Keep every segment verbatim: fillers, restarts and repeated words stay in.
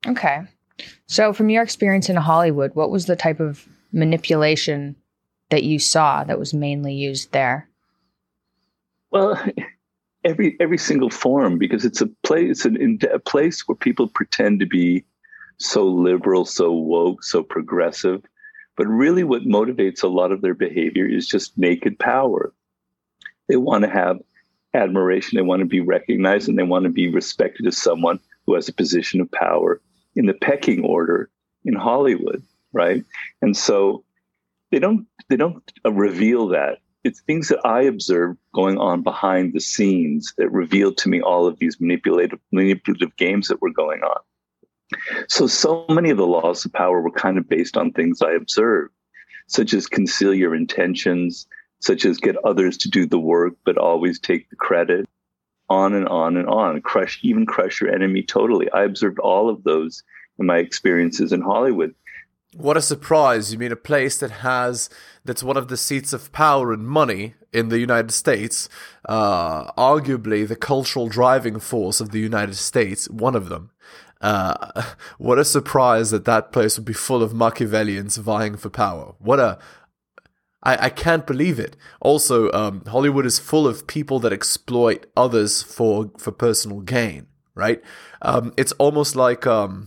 Okay. So from your experience in Hollywood, what was the type of manipulation that you saw that was mainly used there? Well, every every single form, because it's a place, an, a place where people pretend to be so liberal, so woke, so progressive. But really what motivates a lot of their behavior is just naked power. They want to have admiration, they want to be recognized, and they want to be respected as someone who has a position of power in the pecking order in Hollywood, right? And so they don't they don't uh, reveal that. It's things that I observed going on behind the scenes that revealed to me all of these manipulative manipulative games that were going on. So, so many of the laws of power were kind of based on things I observed, such as conceal your intentions, such as get others to do the work, but always take the credit, on and on and on, crush, even crush your enemy totally. I observed all of those in my experiences in Hollywood. What a surprise. You mean a place that has, that's one of the seats of power and money in the United States, uh, arguably the cultural driving force of the United States, one of them. Uh, what a surprise that that place would be full of Machiavellians vying for power. What a, I, I can't believe it. Also, um, Hollywood is full of people that exploit others for, for personal gain, right? Um, it's almost like, um,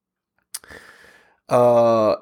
uh,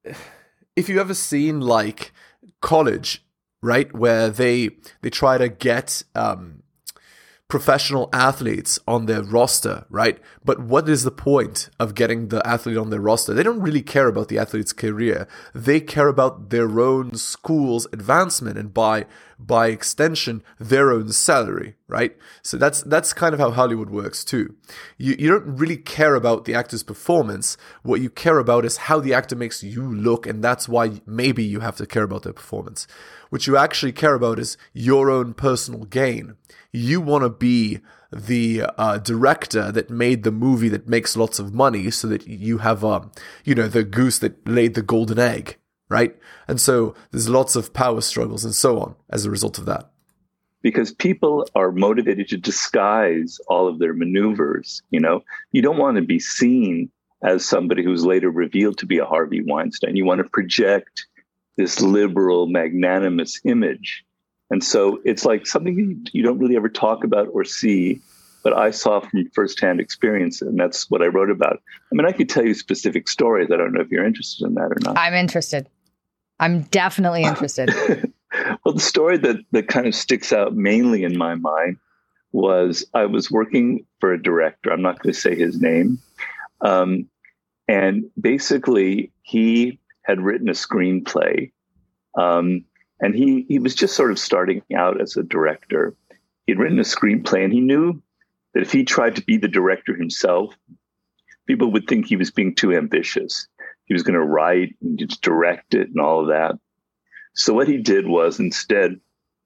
if you ever seen like college, right, where they, they try to get, um, professional athletes on their roster, right? But what is the point of getting the athlete on their roster? They don't really care about the athlete's career. They care about their own school's advancement and by by extension, their own salary, right? So that's that's kind of how Hollywood works too. You you don't really care about the actor's performance. What you care about is how the actor makes you look, and that's why maybe you have to care about their performance. What you actually care about is your own personal gain. You want to be the uh, director that made the movie that makes lots of money so that you have, um, you know, the goose that laid the golden egg, right? And so there's lots of power struggles and so on as a result of that. Because people are motivated to disguise all of their maneuvers, you know? You don't want to be seen as somebody who's later revealed to be a Harvey Weinstein. You want to project this liberal, magnanimous image. And so it's like something you don't really ever talk about or see, but I saw from firsthand experience, and that's what I wrote about. I mean, I could tell you specific stories. I don't know if you're interested in that or not. I'm interested. I'm definitely interested. Well, the story that, that kind of sticks out mainly in my mind was I was working for a director. I'm not going to say his name. Um, and basically, he had written a screenplay. Um, And he he was just sort of starting out as a director. He'd written a screenplay, and he knew that if he tried to be the director himself, people would think he was being too ambitious. He was going to write and just direct it and all of that. So what he did was, instead,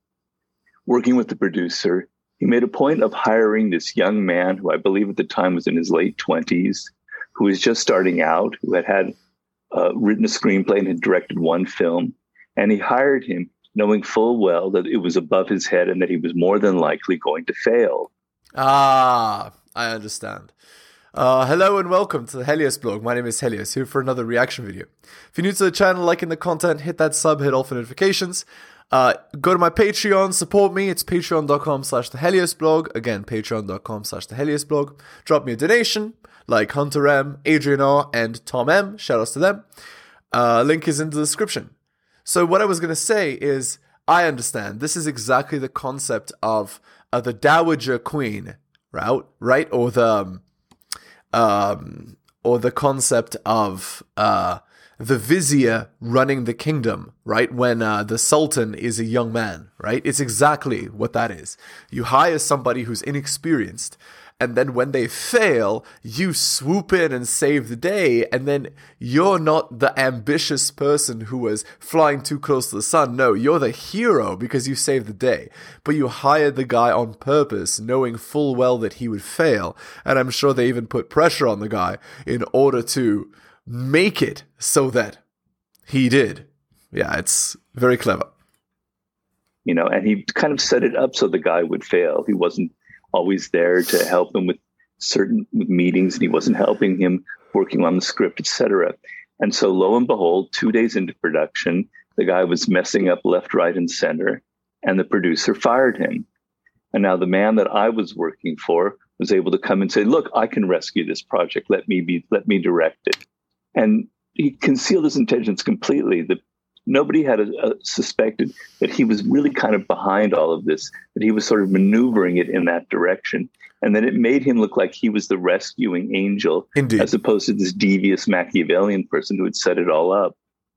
working with the producer, he made a point of hiring this young man who I believe at the time was in his late twenties, who was just starting out, who had had uh, written a screenplay and had directed one film. And he hired him knowing full well that it was above his head and that he was more than likely going to fail. Ah, I understand. Uh, hello and welcome to the Helios blog. My name is Helios, here for another reaction video. If you're new to the channel, liking the content, hit that sub, hit all for notifications. Uh, go to my Patreon, support me. It's patreon.com slash the Helios blog. Again, patreon.com slash the Helios blog. Drop me a donation, like Hunter M, Adrian R, and Tom M. Shout outs to them. Uh, link is in the description. So what I was going to say is, I understand this is exactly the concept of uh, the Dowager Queen, right? Right? Or the um, um, or the concept of uh, the vizier running the kingdom, right? When uh, the sultan is a young man, right? It's exactly what that is. You hire somebody who's inexperienced, and then when they fail, you swoop in and save the day. And then you're not the ambitious person who was flying too close to the sun. No, you're the hero because you saved the day. But you hired the guy on purpose, knowing full well that he would fail. And I'm sure they even put pressure on the guy in order to make it so that he did. Yeah, it's very clever. You know, and he kind of set it up so the guy would fail. He wasn't always there to help him with certain meetings and he wasn't helping him working on the script, et cetera. And so lo and behold, two days into production, the guy was messing up left, right, and center, and the producer fired him. And now the man that I was working for was able to come and say, look, I can rescue this project. Let me be, let me direct it. And he concealed his intentions completely. The, nobody had a, a suspected that he was really kind of behind all of this, that he was sort of maneuvering it in that direction. And then it made him look like he was the rescuing angel, Indeed. as opposed to this devious Machiavellian person who had set it all up.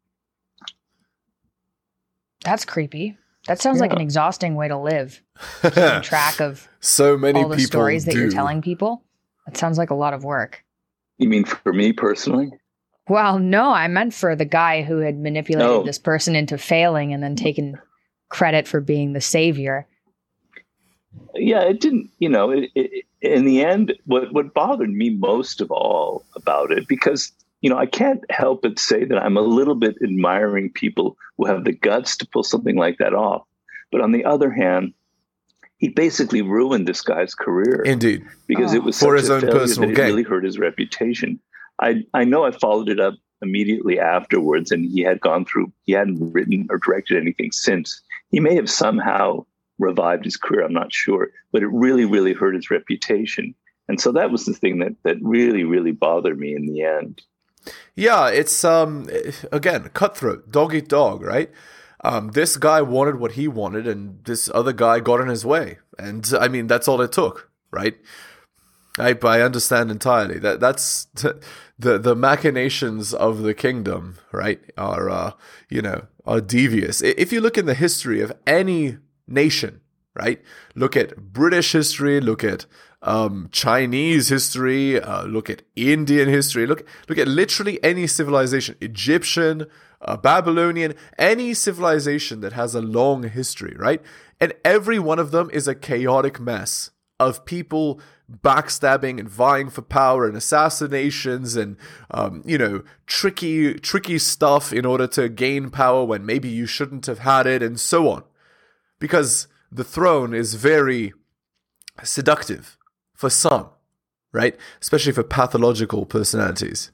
That's creepy. That sounds Yeah. like an exhausting way to live. Keeping track of So many all the people stories that do. you're telling people. That sounds like a lot of work. You mean for me personally? Well, no, I meant for the guy who had manipulated No. this person into failing and then taken credit for being the savior. Yeah, it didn't, you know, it, it, in the end, what, what bothered me most of all about it, because, you know, I can't help but say that I'm a little bit admiring people who have the guts to pull something like that off. But on the other hand, he basically ruined this guy's career. Indeed. Because Oh. it was For such his a own failure personal that it gain. really hurt his reputation. I, I know I followed it up immediately afterwards, and he had gone through, he hadn't written or directed anything since. He may have somehow revived his career, I'm not sure, but it really, really hurt his reputation. And so that was the thing that that really, really bothered me in the end. Yeah, it's um again cutthroat, dog eat dog, right? Um, this guy wanted what he wanted, and this other guy got in his way, and I mean that's all it took, right? I I understand entirely that that's the the machinations of the kingdom, right? Are uh, you know are devious. If you look in the history of any nation, right? Look at British history, look at um, Chinese history, uh, look at Indian history, look look at literally any civilization, Egyptian, uh, Babylonian, any civilization that has a long history, right? And every one of them is a chaotic mess of people backstabbing and vying for power and assassinations and um, you know tricky tricky stuff in order to gain power when maybe you shouldn't have had it, and so on. Because the throne is very seductive for some, right? Especially for pathological personalities.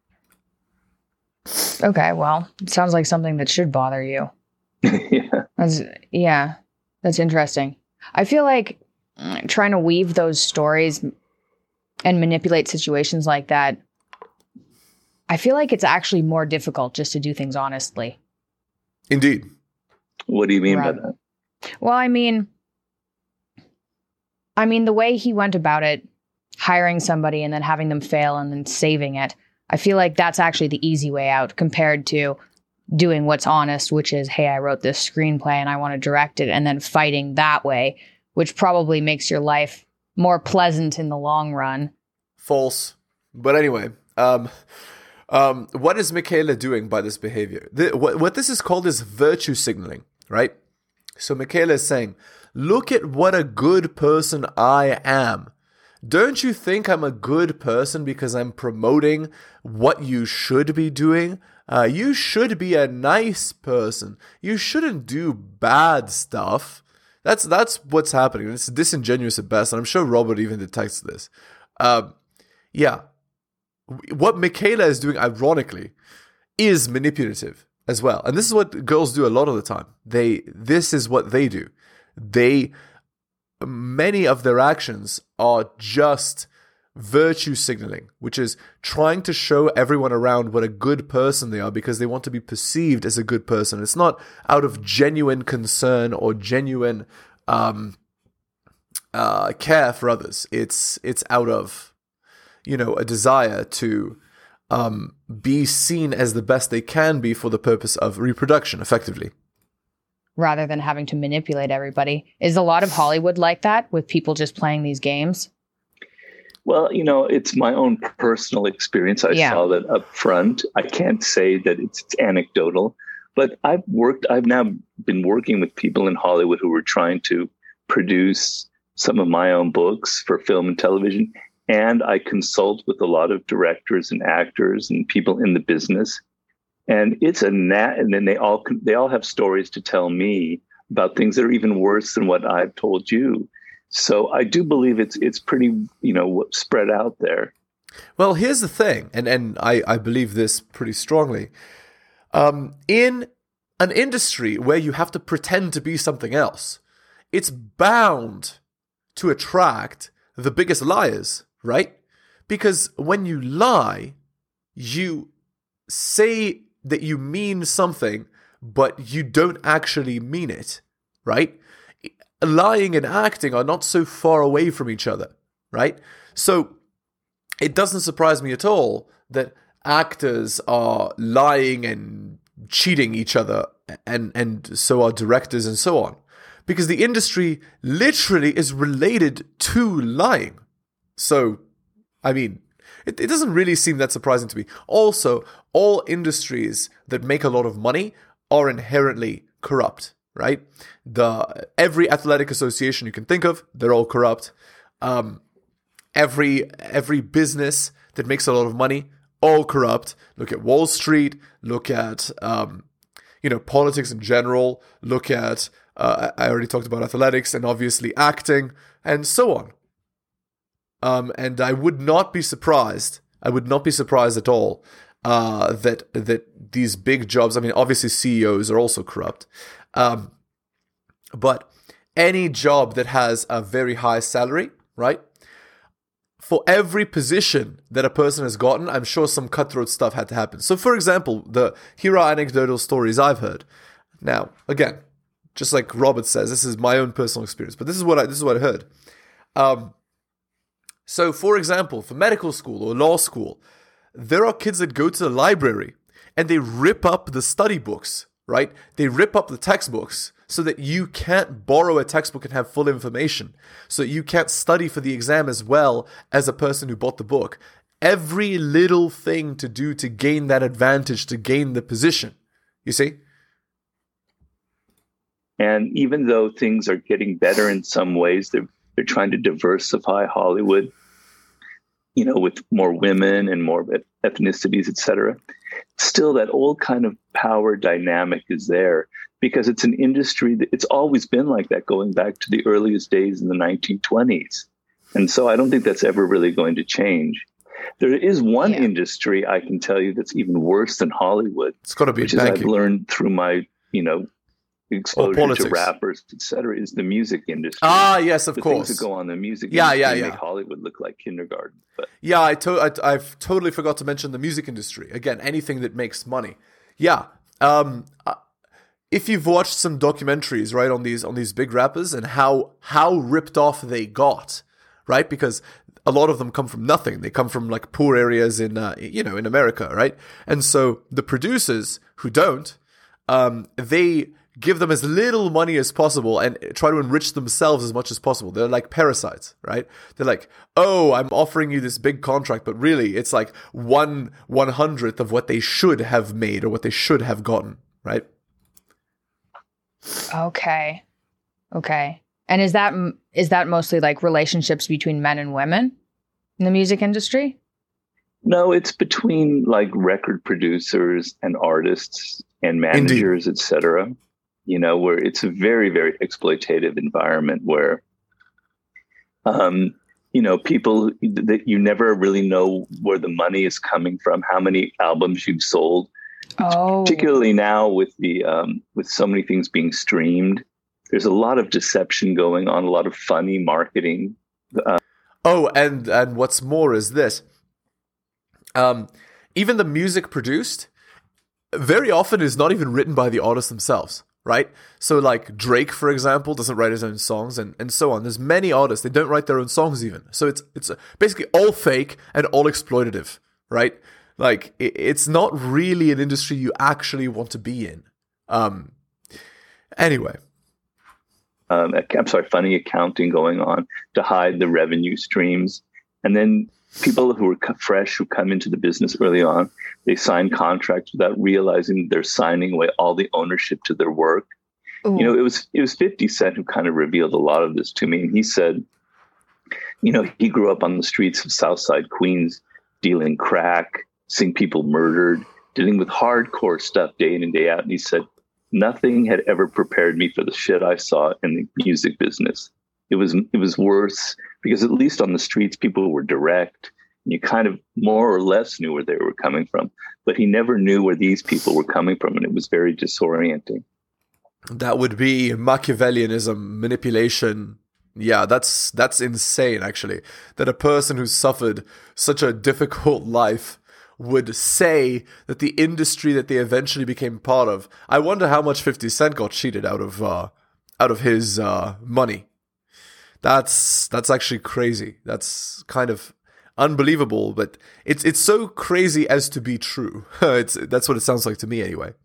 Okay, well, it sounds like something that should bother you. Yeah. That's, yeah, that's interesting. I feel like mm, trying to weave those stories and manipulate situations like that, I feel like it's actually more difficult just to do things honestly. Indeed. What do you mean Right. by that? Well, I mean, I mean, the way he went about it, hiring somebody and then having them fail and then saving it, I feel like that's actually the easy way out compared to doing what's honest, which is, hey, I wrote this screenplay and I want to direct it, and then fighting that way, which probably makes your life more pleasant in the long run. False. But anyway, um, um, what is Michaela doing by this behavior? The, what, what this is called is virtue signaling, right? So Michaela is saying, look at what a good person I am. Don't you think I'm a good person because I'm promoting what you should be doing? Uh, you should be a nice person. You shouldn't do bad stuff. That's that's what's happening. It's disingenuous at best, and I'm sure Robert even detects this. Um, yeah. What Michaela is doing, ironically, is manipulative as well. And this is what girls do a lot of the time. They this is what they do. They many of their actions are just virtue signaling, which is trying to show everyone around what a good person they are because they want to be perceived as a good person. It's not out of genuine concern or genuine um, uh, care for others. It's it's out of, you know, a desire to um, be seen as the best they can be for the purpose of reproduction, effectively. Rather than having to manipulate everybody. Is a lot of Hollywood like that, with people just playing these games? Well, you know, it's my own personal experience. I Yeah. saw that up front. I can't say that it's, it's anecdotal, but I've worked, I've now been working with people in Hollywood who were trying to produce some of my own books for film and television. And I consult with a lot of directors and actors and people in the business. And it's a nat, and then they all they all have stories to tell me about things that are even worse than what I've told you. So I do believe it's it's pretty, you know, spread out there. Well, here's the thing, and, and I, I believe this pretty strongly. Um, in an industry where you have to pretend to be something else, it's bound to attract the biggest liars, right? Because when you lie, you say that you mean something, but you don't actually mean it, right? Lying and acting are not so far away from each other, right? So it doesn't surprise me at all that actors are lying and cheating each other, and, and so are directors and so on. Because the industry literally is related to lying. So, I mean, it, it doesn't really seem that surprising to me. Also, all industries that make a lot of money are inherently corrupt, right? The every athletic association you can think of, they're all corrupt. Um, every every business that makes a lot of money, all corrupt. Look at Wall Street. Look at um, you know, politics in general. Look at uh, I already talked about athletics and obviously acting and so on. Um, and I would not be surprised. I would not be surprised at all uh, that that these big jobs. I mean, obviously C E Os are also corrupt, um, but any job that has a very high salary, right? For every position that a person has gotten, I'm sure some cutthroat stuff had to happen. So, for example, the here are anecdotal stories I've heard. Now, again, just like Robert says, this is my own personal experience, but this is what I this is what I heard. Um, so, for example, for medical school or law school, there are kids that go to the library and they rip up the study books, right? They rip up the textbooks so that you can't borrow a textbook and have full information, so that you can't study for the exam as well as a person who bought the book. Every little thing to do to gain that advantage, to gain the position, you see? And even though things are getting better in some ways, they're, they're trying to diversify Hollywood, you know, with more women and more ethnicities, et cetera. Still, that old kind of power dynamic is there, because it's an industry that it's always been like that, going back to the earliest days in the nineteen twenties. And so I don't think that's ever really going to change. There is one yeah. industry I can tell you that's even worse than Hollywood. It's got to be which banking. is I've learned through my, you know, exposure to rappers, et cetera, is the music industry. Ah, yes, of the course. Things that go on the music yeah, industry yeah, yeah. make Hollywood look like kindergarten. But yeah, I to- I, I've totally forgot to mention the music industry. Again, anything that makes money. Yeah. Um, if you've watched some documentaries, right, on these on these big rappers and how how ripped off they got, right? Because a lot of them come from nothing. They come from like poor areas in uh, you know in America, right? And so the producers who don't, um, they give them as little money as possible and try to enrich themselves as much as possible. They're like parasites, right? They're like, oh, I'm offering you this big contract, but really it's like one one hundredth of what they should have made or what they should have gotten, right? Okay. Okay. And is that is that mostly like relationships between men and women in the music industry? No, it's between like record producers and artists and managers, et cetera. You know, where it's a very, very exploitative environment where, um, you know, people that you never really know where the money is coming from, how many albums you've sold. Oh. Particularly now with the um, with so many things being streamed, there's a lot of deception going on, a lot of funny marketing. Uh, oh, and and what's more is this: um, even the music produced very often is not even written by the artists themselves. Right? So like Drake, for example, doesn't write his own songs and, and so on. There's many artists, they don't write their own songs even. So it's it's basically all fake and all exploitative, right? Like it, it's not really an industry you actually want to be in. Um, anyway. Um, I'm sorry, funny accounting going on to hide the revenue streams. And then people who are fresh, who come into the business early on, they sign contracts without realizing they're signing away all the ownership to their work. Ooh. You know, it was it was fifty Cent who kind of revealed a lot of this to me. And he said, you know, he grew up on the streets of Southside Queens, dealing crack, seeing people murdered, dealing with hardcore stuff day in and day out. And he said, nothing had ever prepared me for the shit I saw in the music business. It was it was worse because at least on the streets, people were direct. And you kind of more or less knew where they were coming from. But he never knew where these people were coming from, and it was very disorienting. That would be Machiavellianism, manipulation. Yeah, that's that's insane, actually. That a person who suffered such a difficult life would say that the industry that they eventually became part of. I wonder how much fifty Cent got cheated out of uh, out of his uh, money. That's that's actually crazy. That's kind of unbelievable, but it's it's so crazy as to be true. it's that's what it sounds like to me, anyway.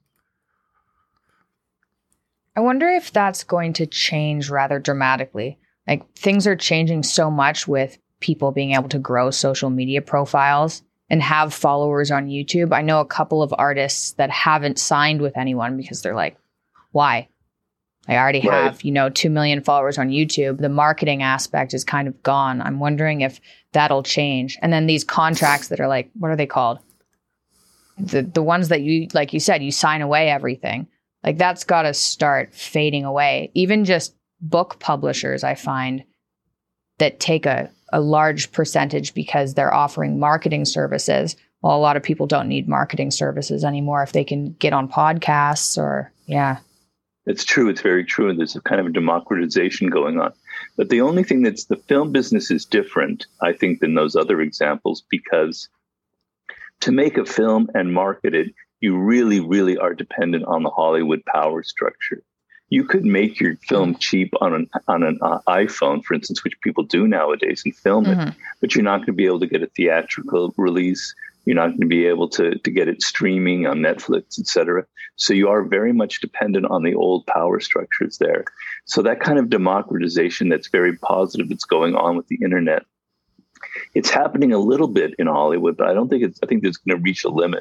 I wonder if that's going to change rather dramatically. Like, things are changing so much with people being able to grow social media profiles and have followers on YouTube. I know a couple of artists that haven't signed with anyone because they're like, why? I already Right. have, you know, two million followers on YouTube. The marketing aspect is kind of gone. I'm wondering if that'll change. And then these contracts that are like, what are they called? The the ones that you, like you said, you sign away everything. Like, that's got to start fading away. Even just book publishers, I find, that take a, a large percentage because they're offering marketing services. Well, a lot of people don't need marketing services anymore if they can get on podcasts or, yeah. It's true. It's very true. And there's a kind of a democratization going on. But the only thing that's the film business is different, I think, than those other examples, because to make a film and market it, you really, really are dependent on the Hollywood power structure. You could make your film cheap on an on an uh, iPhone, for instance, which people do nowadays, and film it, Mm-hmm. but you're not going to be able to get a theatrical release. You're not going to be able to, to get it streaming on Netflix, et cetera. So you are very much dependent on the old power structures there. So that kind of democratization that's very positive that's going on with the internet, it's happening a little bit in Hollywood, but I don't think it's, I think it's going to reach a limit.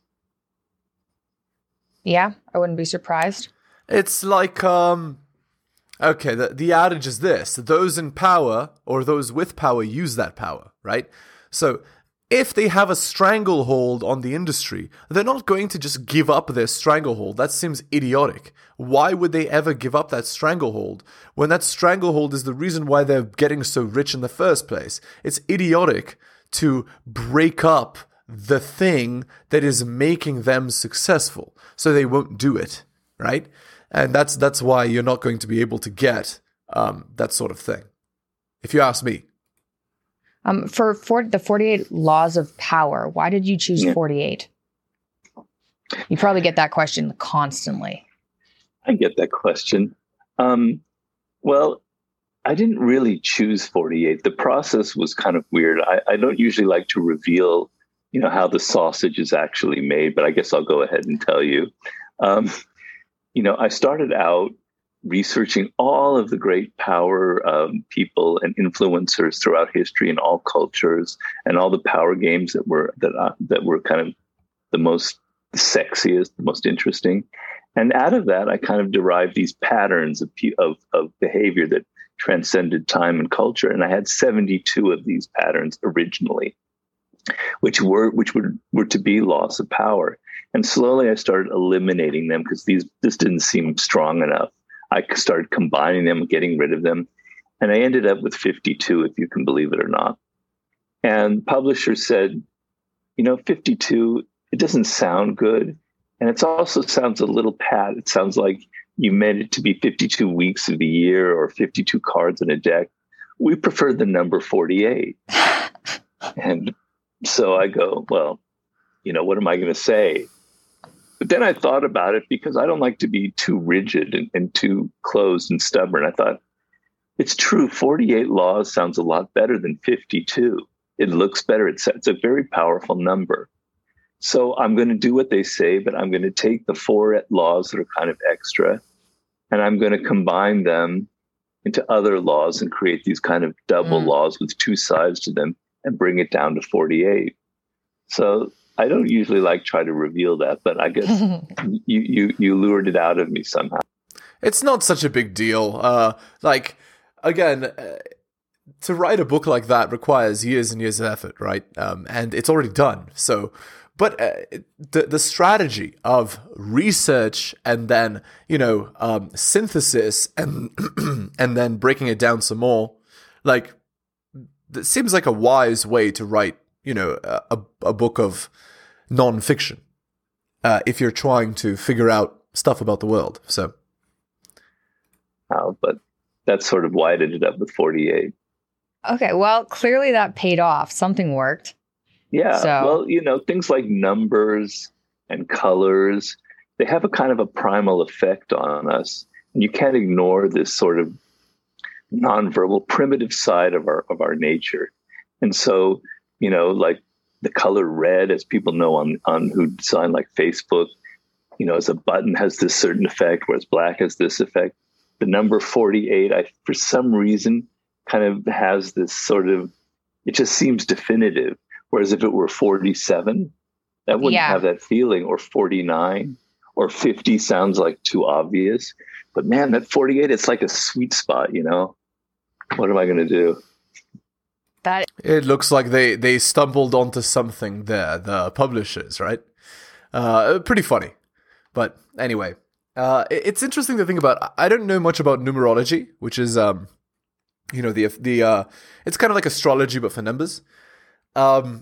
Yeah, I wouldn't be surprised. It's like, um, okay, the, the adage is this: those in power or those with power use that power, right? So if they have a stranglehold on the industry, they're not going to just give up their stranglehold. That seems idiotic. Why would they ever give up that stranglehold when that stranglehold is the reason why they're getting so rich in the first place? It's idiotic to break up the thing that is making them successful, so they won't do it, right? And that's that's why you're not going to be able to get um, that sort of thing, if you ask me. Um, for, for the forty-eight laws of power, why did you choose Yeah. forty-eight? You probably get that question constantly. I get that question. Um, well, I didn't really choose forty-eight. The process was kind of weird. I, I don't usually like to reveal, you know, how the sausage is actually made, but I guess I'll go ahead and tell you. Um, you know, I started out researching all of the great power um, people and influencers throughout history and all cultures, and all the power games that were that uh, that were kind of the most sexiest, the most interesting. And out of that, I kind of derived these patterns of of, of behavior that transcended time and culture. And I had seventy-two of these patterns originally, which were which were, were to be laws of power. And slowly I started eliminating them because these this didn't seem strong enough. I started combining them, getting rid of them. And I ended up with fifty-two, if you can believe it or not. And publishers said, you know, fifty-two, it doesn't sound good. And it also sounds a little pat. It sounds like you meant it to be fifty-two weeks of the year or fifty-two cards in a deck. We prefer the number forty-eight. And so I go, well, you know, what am I going to say? But then I thought about it because I don't like to be too rigid and, and too closed and stubborn. I thought, it's true, forty-eight laws sounds a lot better than fifty-two. It looks better. It's, it's a very powerful number. So I'm going to do what they say, but I'm going to take the four laws that are kind of extra, and I'm going to combine them into other laws and create these kind of double Mm. laws with two sides to them and bring it down to forty-eight. So I don't usually like try to reveal that, but I guess you, you, you lured it out of me somehow. It's not such a big deal. Uh, like, again, uh, to write a book like that requires years and years of effort, right? Um, and it's already done. So But uh, the the strategy of research and then, you know, um, synthesis and and then breaking it down some more, like, it seems like a wise way to write, you know, a, a book of non-fiction uh, if you're trying to figure out stuff about the world. So, uh, but that's sort of why it ended up with forty-eight. Okay, well, clearly that paid off. Something worked. Yeah, so. well, you know, things like numbers and colors, they have a kind of a primal effect on us. And you can't ignore this sort of nonverbal, primitive side of our of our nature. And so, you know, like the color red, as people know on, on who design like Facebook, you know, as a button has this certain effect, whereas black has this effect. The number forty-eight, I for some reason, kind of has this sort of, it just seems definitive. Whereas if it were forty-seven, that wouldn't yeah. have that feeling, or forty-nine, or fifty sounds like too obvious. But man, that forty-eight, it's like a sweet spot, you know? What am I going to do? That it looks like they, they stumbled onto something there, the publishers, right? Uh, pretty funny. But anyway, uh, it's interesting to think about. I don't know much about numerology, which is, um, you know, the, the uh, it's kind of like astrology, but for numbers. Um,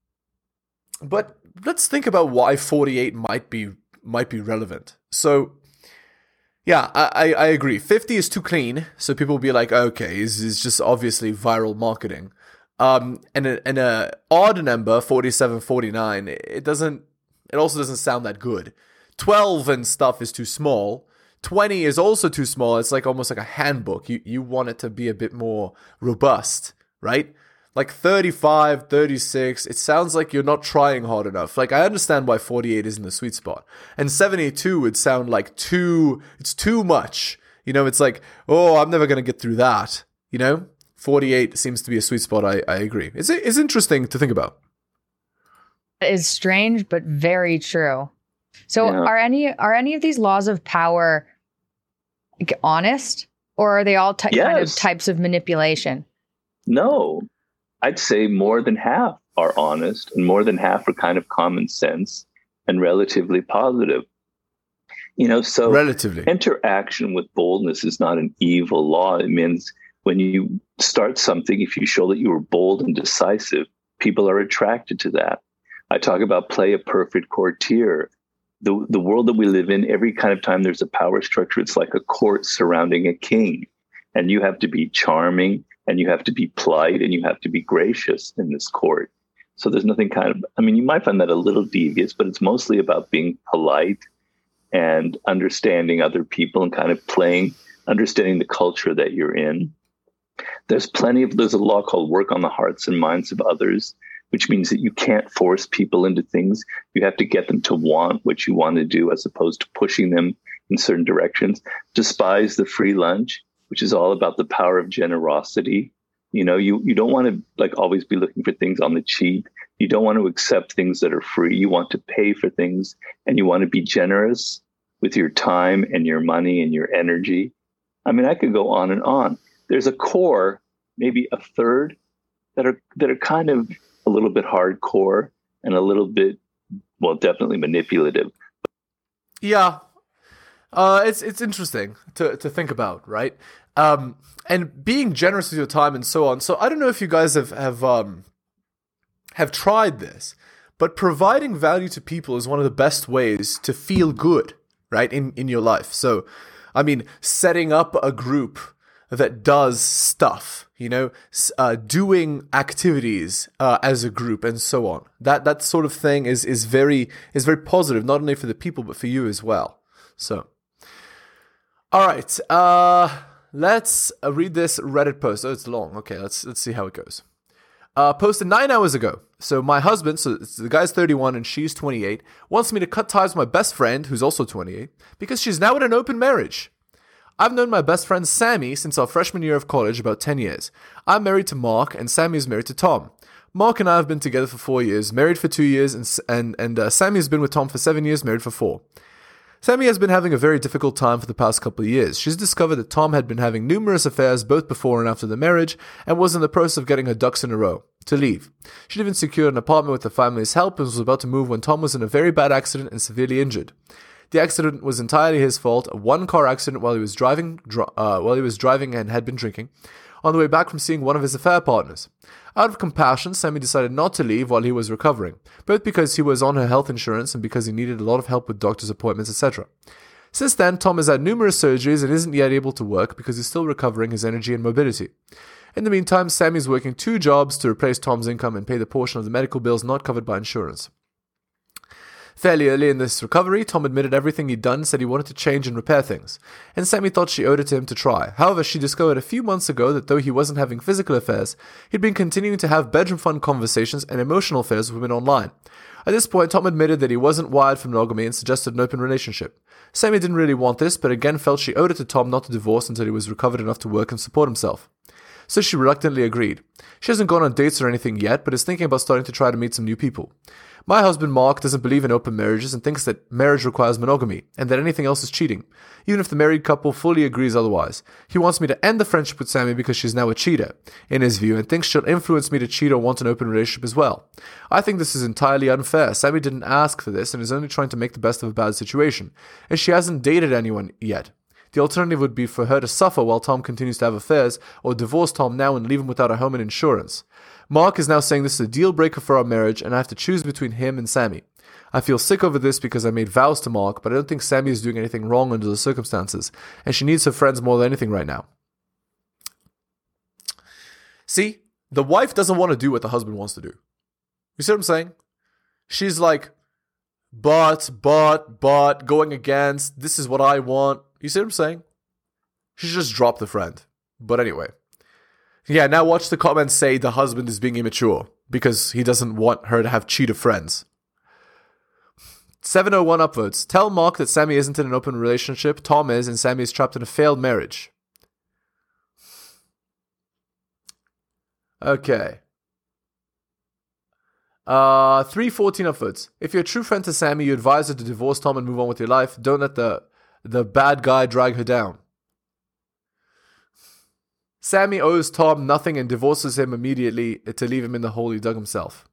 but let's think about why forty-eight might be might be relevant. So, yeah, I, I agree. fifty is too clean, so people will be like, okay, it's, it's just obviously viral marketing. Um, and a, and a odd number, forty-seven, forty-nine, it doesn't. It also doesn't sound that good. twelve and stuff is too small. twenty is also too small. It's like almost like a handbook. You you want it to be a bit more robust, right? Like thirty-five, thirty-six, it sounds like you're not trying hard enough. Like, I understand why forty-eight is in the sweet spot. And seventy-two would sound like too, it's too much. You know, it's like, oh, I'm never going to get through that. You know, forty-eight seems to be a sweet spot. I, I agree. It's, it's interesting to think about. It is strange, but very true. So Yeah. are any are any of these laws of power like, honest? Or are they all ty- kind of Yes. types of manipulation? No, I'd say more than half are honest, and more than half are kind of common sense and relatively positive. You know, so Relatively. interaction with boldness is not an evil law. It means when you start something, if you show that you were bold and decisive, people are attracted to that. I talk about play a perfect courtier. The, the world that we live in, every kind of time there's a power structure, it's like a court surrounding a king. And you have to be charming, and you have to be polite, and you have to be gracious in this court. So there's nothing kind of, I mean, you might find that a little devious, but it's mostly about being polite and understanding other people and kind of playing, understanding the culture that you're in. There's plenty of, there's a law called work on the hearts and minds of others, which means that you can't force people into things. You have to get them to want what you want to do as opposed to pushing them in certain directions. Despise the free lunch, which is all about the power of generosity. You know, you, you don't want to like always be looking for things on the cheap. You don't want to accept things that are free. You want to pay for things, and you want to be generous with your time and your money and your energy. I mean, I could go on and on. There's a core, maybe a third, that are that are kind of a little bit hardcore and a little bit, well, definitely manipulative. Yeah. Uh, it's it's interesting to, to think about, right? Um, and being generous with your time and so on. So I don't know if you guys have have um, have tried this, but providing value to people is one of the best ways to feel good, right, in, in your life. So, I mean, setting up a group that does stuff, you know, uh, doing activities uh, as a group and so on. That that sort of thing is is very is very positive, not only for the people but for you as well. So, all right, uh, let's read this Reddit post. Oh, it's long. Okay, let's let's see how it goes. Uh, posted nine hours ago. So my husband, so the guy's thirty-one and she's twenty-eight, wants me to cut ties with my best friend, who's also twenty-eight, because she's now in an open marriage. I've known my best friend Sammy since our freshman year of college, about ten years. I'm married to Mark, and Sammy is married to Tom. Mark and I have been together for four years, married for two years, and and, and uh, Sammy has been with Tom for seven years, married for four. Sammy has been having a very difficult time for the past couple of years. She's discovered that Tom had been having numerous affairs both before and after the marriage and was in the process of getting her ducks in a row to leave. She'd even secured an apartment with the family's help and was about to move when Tom was in a very bad accident and severely injured. The accident was entirely his fault, a one-car accident while he was driving uh, while he was driving and had been drinking, on the way back from seeing one of his affair partners. Out of compassion, Sammy decided not to leave while he was recovering, both because he was on her health insurance and because he needed a lot of help with doctor's appointments, et cetera. Since then, Tom has had numerous surgeries and isn't yet able to work because he's still recovering his energy and mobility. In the meantime, Sammy's working two jobs to replace Tom's income and pay the portion of the medical bills not covered by insurance. Fairly early in this recovery, Tom admitted everything he'd done and said he wanted to change and repair things, and Sammy thought she owed it to him to try. However, she discovered a few months ago that though he wasn't having physical affairs, he'd been continuing to have bedroom fun conversations and emotional affairs with women online. At this point, Tom admitted that he wasn't wired for monogamy and suggested an open relationship. Sammy didn't really want this, but again felt she owed it to Tom not to divorce until he was recovered enough to work and support himself. So she reluctantly agreed. She hasn't gone on dates or anything yet, but is thinking about starting to try to meet some new people. My husband Mark doesn't believe in open marriages and thinks that marriage requires monogamy and that anything else is cheating, even if the married couple fully agrees otherwise. He wants me to end the friendship with Sammy because she's now a cheater, in his view, and thinks she'll influence me to cheat or want an open relationship as well. I think this is entirely unfair. Sammy didn't ask for this and is only trying to make the best of a bad situation, and she hasn't dated anyone yet. The alternative would be for her to suffer while Tom continues to have affairs, or divorce Tom now and leave him without a home and insurance. Mark is now saying this is a deal breaker for our marriage and I have to choose between him and Sammy. I feel sick over this because I made vows to Mark, but I don't think Sammy is doing anything wrong under the circumstances, and she needs her friends more than anything right now. See, the wife doesn't want to do what the husband wants to do. You see what I'm saying? She's like, but, but, but, going against, this is what I want. You see what I'm saying? She should just drop the friend. But anyway. Yeah, now watch the comments say the husband is being immature because he doesn't want her to have cheater friends. seven oh one upvotes. Tell Mark that Sammy isn't in an open relationship, Tom is, and Sammy is trapped in a failed marriage. Okay. Uh, three fourteen upvotes. If you're a true friend to Sammy, you advise her to divorce Tom and move on with your life. Don't let the, the bad guy drag her down. Sammy owes Tom nothing and divorces him immediately to leave him in the hole he dug himself.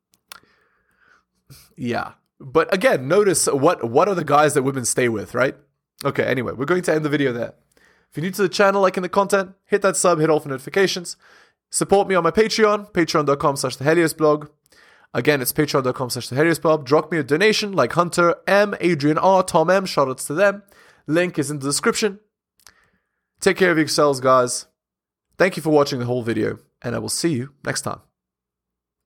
Yeah. But again, notice what, what are the guys that women stay with, right? Okay, anyway, we're going to end the video there. If you're new to the channel, liking the content, hit that sub, hit all for notifications. Support me on my Patreon, patreon.com slash the Helios blog. Again, it's patreon.com slash the Helios blog. Drop me a donation like Hunter M, Adrian R, Tom M. Shoutouts to them. Link is in the description. Take care of yourselves, guys. Thank you for watching the whole video, and I will see you next time.